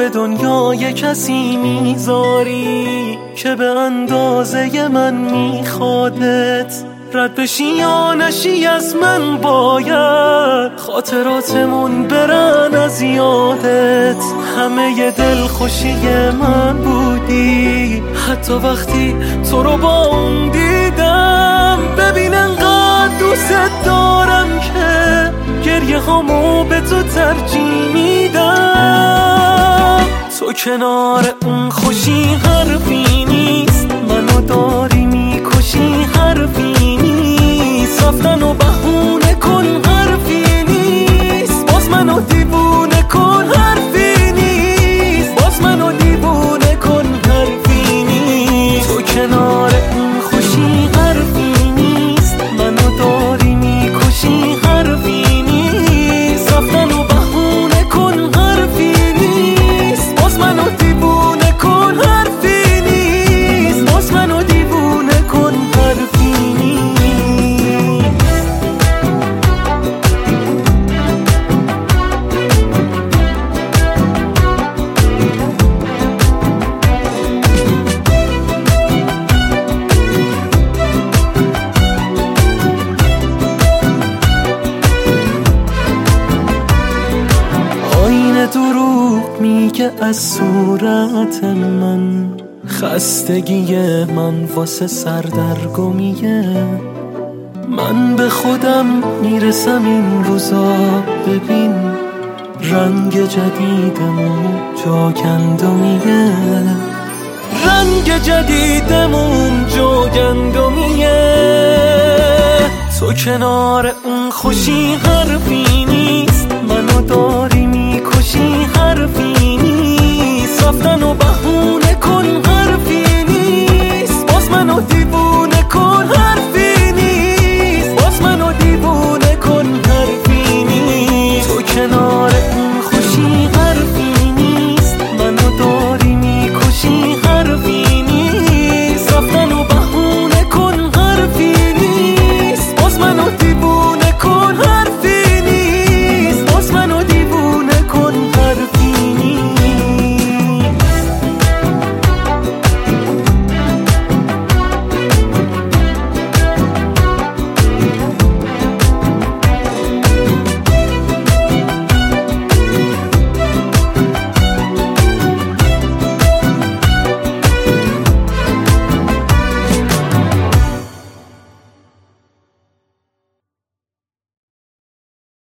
به دنیای کسی میذاری که به اندازه من میخوادت، رد بشی یا نشی از من باید خاطراتمون برن از یادت. همه ی دل خوشی من بودی، حتی وقتی تو رو با اون دیدم. ببین انقدر دوست دارم که گریه هامو به تو ترجیح میدم. تو کنار اون خوشی حرفی نیست، منو داری میکشی حرفی نیست. رفتن و بهونه کن حرفی نیست، باز منو دیوونه کن حرفی نیست، باز منو دیوونه کن حرفی نیست. تو کنار اون خوشی حرفی نیست، منو داری میکشی حرفی نیست. رفتن و بهونه کن حرفی نیست، باز منو دیوونه کن حرفی نیست، باز منو دیوونه کن حرفی نیست. آینه دروغ میگه از صورت من، خستگی من واسه سردرگمیه. من به خودم میرسم این روزا، ببین رنگ جدیدمون جاگندمیه، رنگ جدیدمون جاگندمیه. تو کنار اون خوشی حرفی نیست، منو داری میکشی حرفی نیست. رفتن و بهونه کن